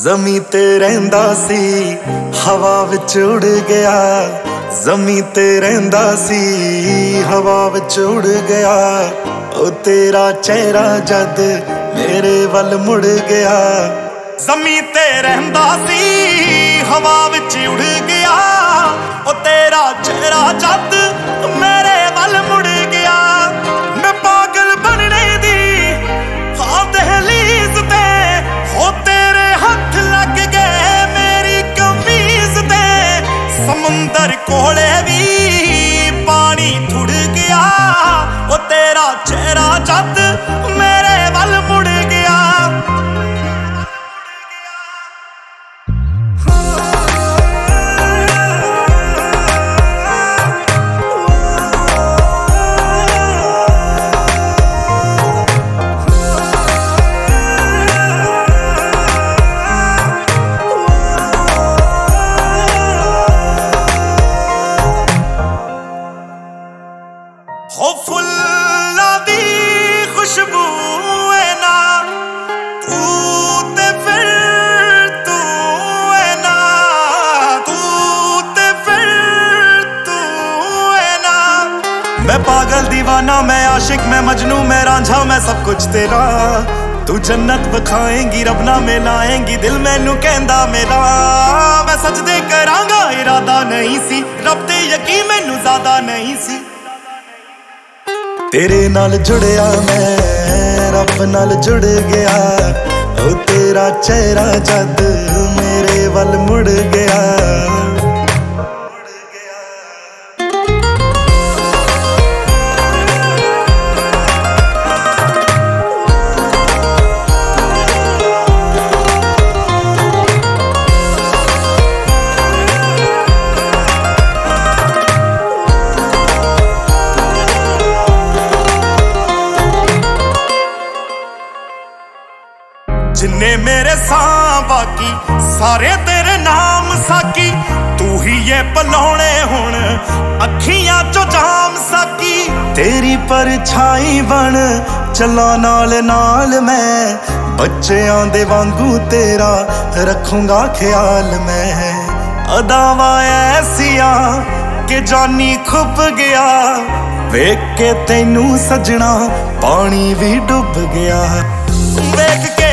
ਜ਼ਮੀਂ ਤੇ ਰਹਿੰਦਾ ਸੀ ਹਵਾ ਵਿੱਚ ਉੜ ਗਿਆ। ਜ਼ਮੀਂ ਤੇ ਰਹਿੰਦਾ ਸੀ ਹਵਾ ਵਿੱਚ ਉੜ ਗਿਆ। ਉਹ ਤੇਰਾ ਚਿਹਰਾ ਜਦ ਮੇਰੇ ਵੱਲ ਮੁੜ ਗਿਆ। ਜ਼ਮੀਂ ਤੇ ਰਹਿੰਦਾ ਸੀ ਹਵਾ ਵਿੱਚ ਉੜ ਗਿਆ। ਉਹ ਤੇਰਾ ਚਿਹਰਾ ਜਦ ਮੇਰੇ ਵੱਲ ਮੁੜ ਗਿਆ। ਮੈਂ ਪਾਗਲ ਬਣਨੇ ਦੀ ਹਾਂ ਦਹਲੀਜ਼ ਤੇ ਹੋ ਤੇਰੇ ਹੱਥ ਲੱਗ ਗਏ ਮੇਰੀ ਕਮੀਜ਼ ਤੇ। ਸਮੁੰਦਰ ਕੋਲੇ ਵੀ ਪਾਣੀ ਥੁੜ ਗਿਆ। ਉਹ ਤੇਰਾ ਚਿਹਰਾ ਜਦ ਮੇਰੇ ਵੱਲ ਮੁੜ ਗਿਆ। हो फुल्लां दी खुशबू है ना तू ते फिर तू है ना तू ते फिर तू है ना। मैं पागल दीवाना मैं आशिक मैं मजनू मैं रांझा मैं सब कुछ तेरा। तू जन्नत बखाएंगी रब ना मिलाएंगी दिल मैनू कहंदा मेरा। मैं सजदे करांगा इरादा नहीं सी रब ते यकीन मैनू ज़्यादा नहीं सी। तेरे नाल जुड़िया मैं रब नाल जुड़ गया। ओ तेरा चेहरा जद मेरे वल मुड़ गया। जिन्ने मेरे सां बाकी सारे तेरे नाम साकी। तू ही ये पलौने हुण अखियां चो जाम साकी। तेरी परछाई बन चला नाल नाल मैं बच्चों दे वांगू तेरा रखूंगा ख्याल मैं। अदावां ऐसियां कि जानी खुब गया। वेख के तैनू सजना पानी भी डुब गया। वेख के